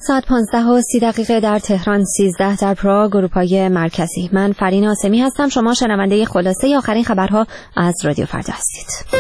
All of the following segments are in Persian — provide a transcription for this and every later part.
ساعت 15:30 در تهران، 13 در پراگ، اروپای مرکزی. من فرین آسمی هستم. شما شنونده خلاصه آخرین خبرها از رادیو فردا هستید.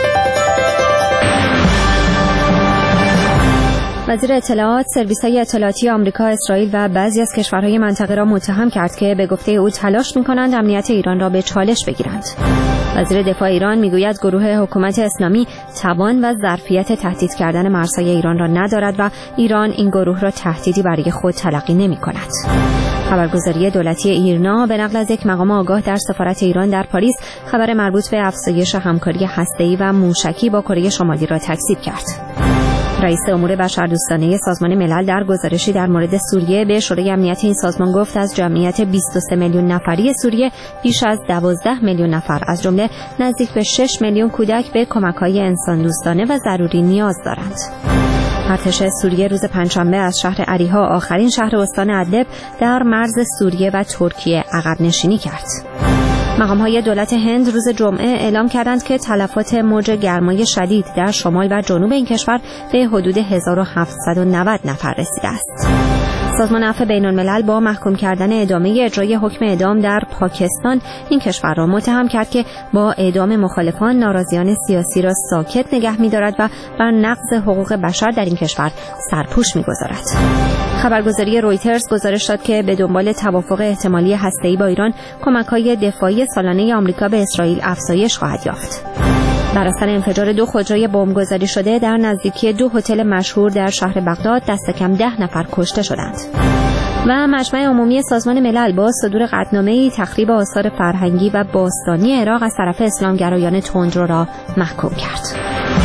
وزیر اطلاعات سرویس‌های اطلاعاتی آمریکا، اسرائیل و بعضی از کشورهای منطقه را متهم کرد که به گفته او تلاش می‌کنند امنیت ایران را به چالش بگیرند. وزیر دفاع ایران میگوید گروه حکومت اسلامی توان و ظرفیت تهدید کردن مرزهای ایران را ندارد و ایران این گروه را تهدیدی برای خود تلقی نمی‌کند. خبرگزاری دولتی ایرنا به نقل از یک مقام آگاه در سفارت ایران در پاریس خبر مربوط به افزایش همکاری هسته‌ای و موشکی با کره شمالی را تکذیب کرد. رئیس امور بشردوستانه سازمان ملل در گزارشی در مورد سوریه به شورای امنیت این سازمان گفت از جمعیت 23 میلیون نفری سوریه بیش از 12 میلیون نفر از جمله نزدیک به 6 میلیون کودک به کمک‌های انسان دوستانه و ضروری نیاز دارند. ارتش سوریه روز پنجشنبه از شهر عریها، آخرین شهر استان ادلب در مرز سوریه و ترکیه، عقب نشینی کرد. مقام‌های دولت هند روز جمعه اعلام کردند که تلفات موج گرمای شدید در شمال و جنوب این کشور به حدود 1790 نفر رسیده است. سازمان عفو بین‌الملل با محکوم کردن ادامه اجرای حکم اعدام در پاکستان این کشور را متهم کرد که با اعدام مخالفان ناراضیان سیاسی را ساکت نگه می‌دارد و بر نقض حقوق بشر در این کشور سرپوش می‌گذارد. خبرگزاری رویترز گزارش داد که به دنبال توافق احتمالی هسته‌ای با ایران، کمک‌های دفاعی سالانه آمریکا به اسرائیل افزایش خواهد یافت. بر اثر انفجار 2 خودروی بمبگذاری شده در نزدیکی 2 هتل مشهور در شهر بغداد دست کم 10 نفر کشته شدند. و مجمع عمومی سازمان ملل با صدور قطعنامه‌ای تخریب آثار فرهنگی و باستانی عراق از طرف اسلامگرایان تندرو را محکوم کرد.